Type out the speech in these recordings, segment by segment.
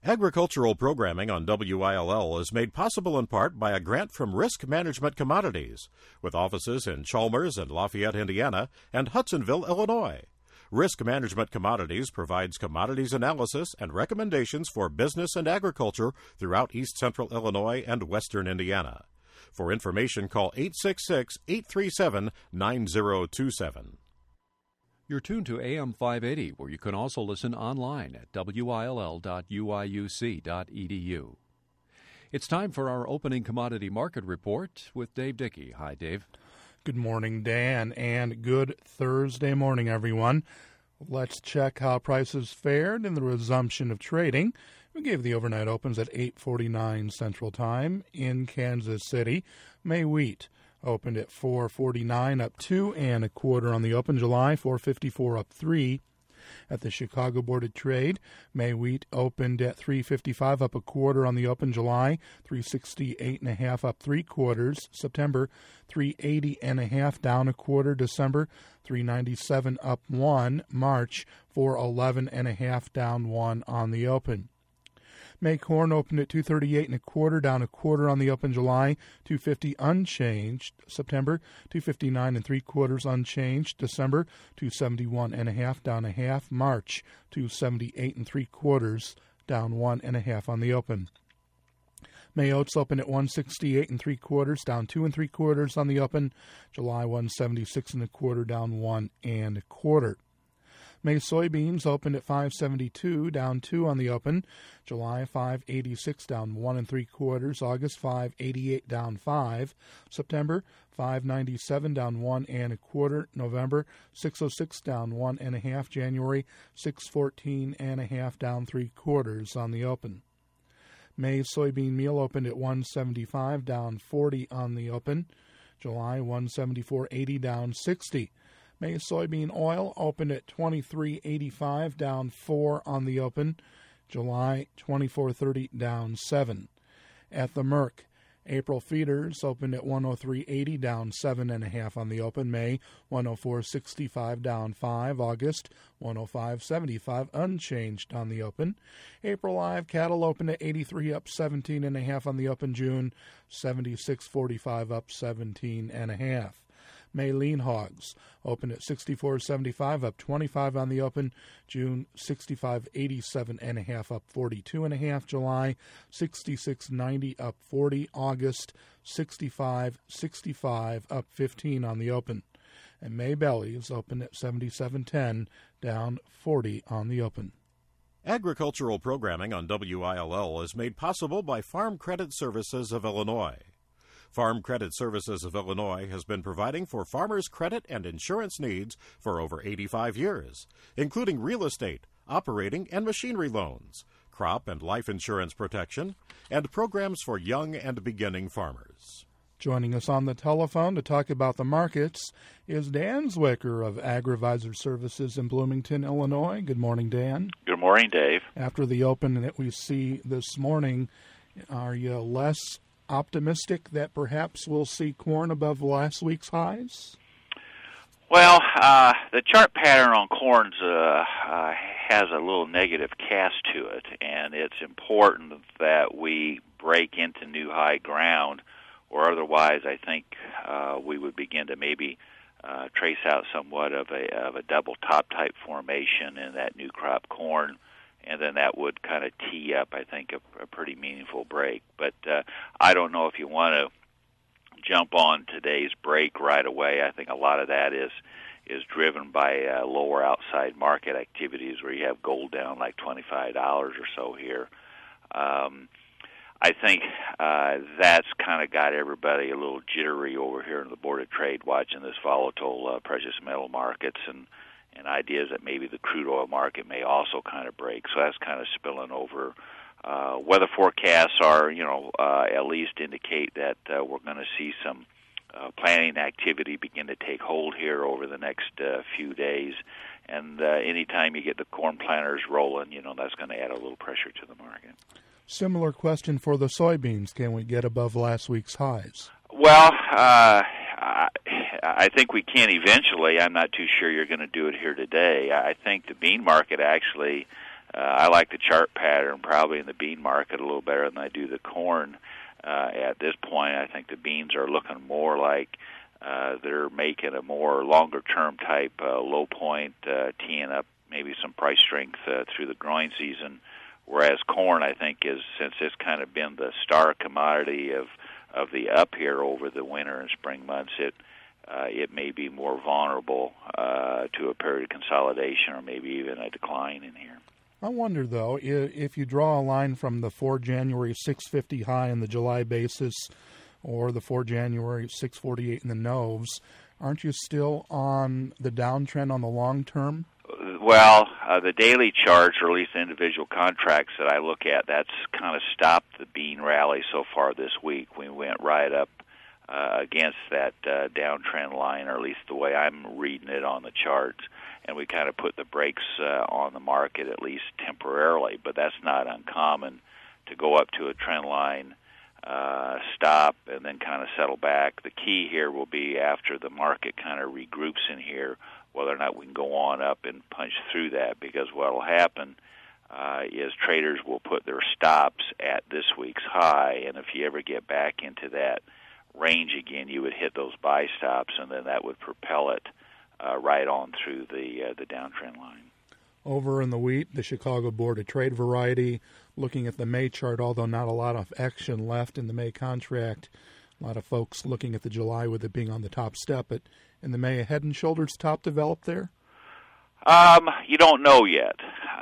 Agricultural programming on WILL is made possible in part by a grant from Risk Management Commodities, with offices in Chalmers and Lafayette, Indiana, and Hudsonville, Illinois. Risk Management Commodities provides commodities analysis and recommendations for business and agriculture throughout East Central Illinois and Western Indiana. For information, call 866-837-9027. You're tuned to AM 580, where you can also listen online at will.uiuc.edu. It's time for our opening commodity market report with Dave Dickey. Hi, Dave. Good morning, Dan, and good Thursday morning, everyone. Let's check how prices fared in the resumption of trading. We gave the overnight opens at 8:49 Central Time in Kansas City. May wheat opened at $4.49, up 2 1/4 on the open. July, $4.54, up 3. At the Chicago Board of Trade, May wheat opened at $3.55, up 1/4 on the open. July, $3.68 1/2, up 3/4. September, $3.80 1/2, down 1/4. December, $3.97, up 1. March, $4.11 1/2, down 1 on the open. May corn opened at $2.38 1/4, down 1/4 on the open. July, $2.50 unchanged. September, $2.59 3/4 unchanged. December, $2.71 1/2, down 1/2. March, $2.78 3/4, down 1 1/2 on the open. May oats opened at $1.68 3/4, down 2 3/4 on the open. July, $1.76 1/4, down 1 1/4. May soybeans opened at $5.72, down 2 on the open. July, $5.86, down 1 3/4. August, $5.88, down 5. September, $5.97, down 1 1/4. November, $6.06, down 1 1/2. January, $6.14 1/2, down 3/4 on the open. May soybean meal opened at $1.75, down 40 on the open. July, $1.74.80, down 60. May soybean oil opened at $23.85, down 4 on the open. July, $24.30, down 7. At the Merck, April feeders opened at $103.80, down 7 1/2 on the open. May, $104.65, down 5. August, $105.75, unchanged on the open. April live cattle opened at $83, up 17 1/2 on the open. June, $76.45, up 17 1/2. May lean hogs opened at $64.75, up 25 on the open. June, $65.87 1/2, up 42 1/2. July, $66.90, up 40. August, $65.65, up 15 on the open. And May bellies opened at $77.10, down 40 on the open. Agricultural programming on WILL is made possible by Farm Credit Services of Illinois. Farm Credit Services of Illinois has been providing for farmers' credit and insurance needs for over 85 years, including real estate, operating and machinery loans, crop and life insurance protection, and programs for young and beginning farmers. Joining us on the telephone to talk about the markets is Dan Zwicker of AgriVisor Services in Bloomington, Illinois. Good morning, Dan. Good morning, Dave. After the open that we see this morning, are you less optimistic that perhaps we'll see corn above last week's highs? Well, the chart pattern on corns has a little negative cast to it, and it's important that we break into new high ground, or otherwise I think we would begin to maybe trace out somewhat of a double top type formation in that new crop corn. And then that would kind of tee up, I think, a pretty meaningful break. But I don't know if you want to jump on today's break right away. I think a lot of that is driven by lower outside market activities where you have gold down like $25 or so here. I think that's kind of got everybody a little jittery over here in the Board of Trade watching this volatile precious metal markets and ideas that maybe the crude oil market may also kind of break. So that's kind of spilling over. Weather forecasts are, at least indicate that we're going to see some planting activity begin to take hold here over the next few days. And anytime you get the corn planters rolling, that's going to add a little pressure to the market. Similar question for the soybeans. Can we get above last week's highs? Well, I think we can eventually. I'm not too sure you're going to do it here today. I think the bean market actually I like the chart pattern probably in the bean market a little better than I do the corn. At this point, I think the beans are looking more like they're making a more longer-term type low point, teeing up maybe some price strength through the growing season. Whereas corn, I think, since it's kind of been the star commodity of the up here over the winter and spring months, it may be more vulnerable to a period of consolidation or maybe even a decline in here. I wonder, though, if you draw a line from the 4 January 650 high in the July basis or the 4 January 648 in the Noves, aren't you still on the downtrend on the long term? Well, the daily charts, or at least the individual contracts that I look at, that's kind of stopped the bean rally so far this week. We went right up against that downtrend line, or at least the way I'm reading it on the charts, and we kind of put the brakes on the market, at least temporarily. But that's not uncommon to go up to a trend line, stop, and then kind of settle back. The key here will be after the market kind of regroups in here, whether or not we can go on up and punch through that, because what will happen is traders will put their stops at this week's high, and if you ever get back into that range again, you would hit those buy stops, and then that would propel it right on through the downtrend line. Over in the wheat, the Chicago Board of Trade variety, looking at the May chart, although not a lot of action left in the May contract, a lot of folks looking at the July with it being on the top step, but in the May, a head and shoulders top developed there? You don't know yet.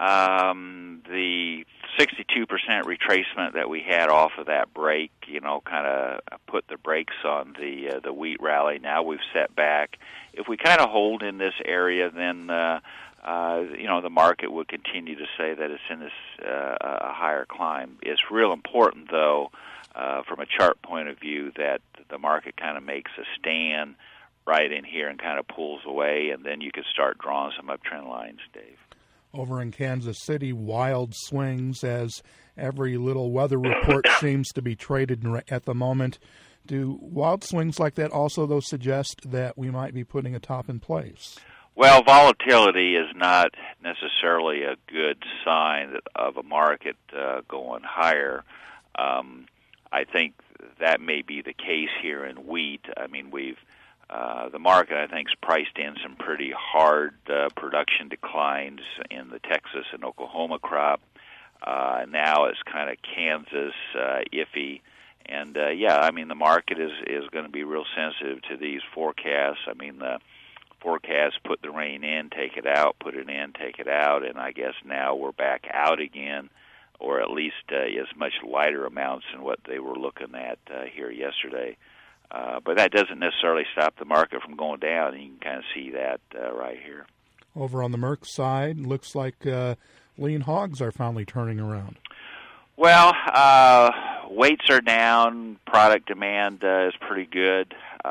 The 62% retracement that we had off of that break, kind of put the brakes on the wheat rally. Now we've set back. If we kind of hold in this area, then the market would continue to say that it's in this a higher climb. It's real important, though, from a chart point of view, that the market kind of makes a stand right in here and kind of pulls away, and then you could start drawing some uptrend lines, Dave. Over in Kansas City, wild swings as every little weather report seems to be traded at the moment. Do wild swings like that also, though, suggest that we might be putting a top in place? Well, volatility is not necessarily a good sign of a market going higher. I think that may be the case here in wheat. I mean, the market, I think, has priced in some pretty hard production declines in the Texas and Oklahoma crop. Now it's kind of Kansas iffy. And, the market is going to be real sensitive to these forecasts. I mean, the forecasts put the rain in, take it out, put it in, take it out, and I guess now we're back out again, or at least as much lighter amounts than what they were looking at here yesterday. But that doesn't necessarily stop the market from going down, and you can kind of see that right here. Over on the Merck side, looks like lean hogs are finally turning around. Well, weights are down, product demand is pretty good,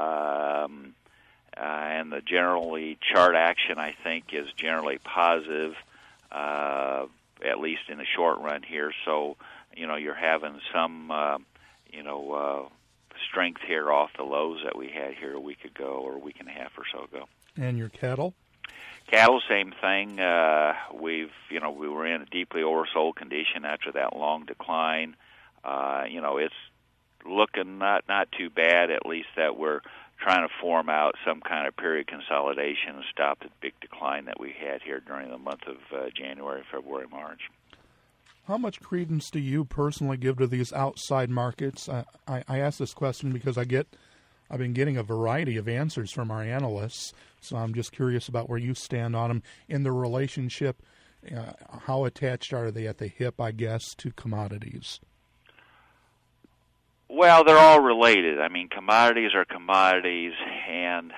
and the generally chart action, I think, is generally positive, at least in the short run here. So, you're having some, strength here off the lows that we had here a week ago or a week and a half or so ago. And your cattle? Cattle, same thing. We were in a deeply oversold condition after that long decline. It's looking not too bad, at least that we're trying to form out some kind of period consolidation and stop the big decline that we had here during the month of January, February, March. How much credence do you personally give to these outside markets? I ask this question because I've been getting a variety of answers from our analysts, so I'm just curious about where you stand on them in the relationship. How attached are they at the hip, I guess, to commodities? Well, they're all related. I mean, commodities are commodities, and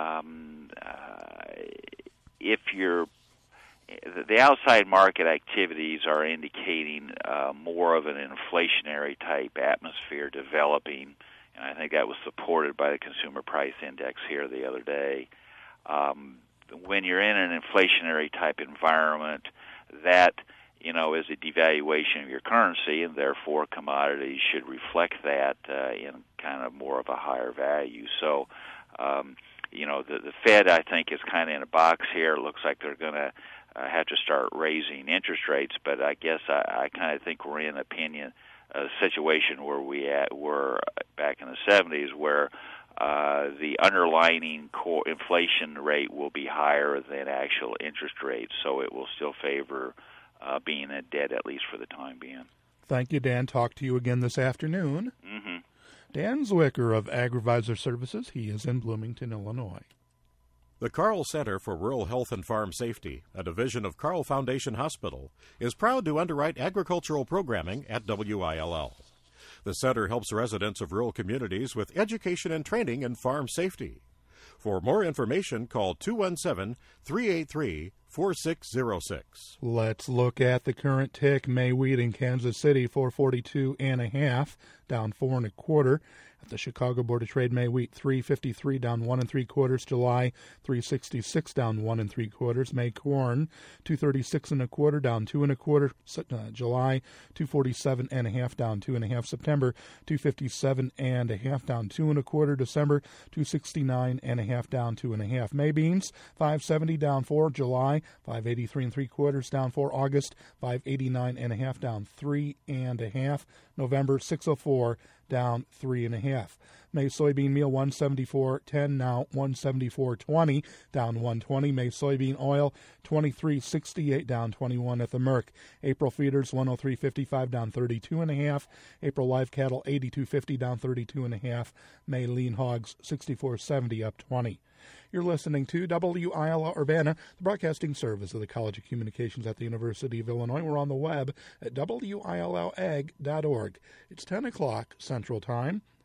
if the outside market activities are indicating more of an inflationary type atmosphere developing, and I think that was supported by the Consumer Price Index here the other day. When you're in an inflationary type environment, that is a devaluation of your currency, and therefore commodities should reflect that in kind of more of a higher value. So, the Fed, I think, is kind of in a box here. It looks like they're going to have to start raising interest rates. But I guess I kind of think we're in a situation where we were back in the 70s, where the underlying core inflation rate will be higher than actual interest rates, so it will still favor being in debt, at least for the time being. Thank you, Dan. Talk to you again this afternoon. Mm-hmm. Dan Zwicker of AgriVisor Services. He is in Bloomington, Illinois. The Carle Center for Rural Health and Farm Safety, a division of Carle Foundation Hospital, is proud to underwrite agricultural programming at WILL. The center helps residents of rural communities with education and training in farm safety. For more information, call 217-383-4606. Let's look at the current tick. May wheat in Kansas City, 442.5, down 4 1/4. At the Chicago Board of Trade, May wheat 353, down 1 3/4. July 366, down 1 3/4. May corn 236 1/4, down 2 1/4. July 247.5, down 2 1/2. September 257.5, down 2 1/4. December 269.5, down 2 1/2. May beans 570, down 4. July 583 3/4, down 4. August 589.5, down 3 1/2. November 604, down 3 1/2. May soybean meal 174.10, now 174.20, down 120. May soybean oil 23.68, down 21 at the Merck. April feeders 103.55, down 32 1/2. April live cattle 82.50, down 32 1/2. May lean hogs 64.70, up 20. You're listening to WILL Urbana, the broadcasting service of the College of Communications at the University of Illinois. We're on the web at WILLAG.org. It's 10 o'clock Central Time.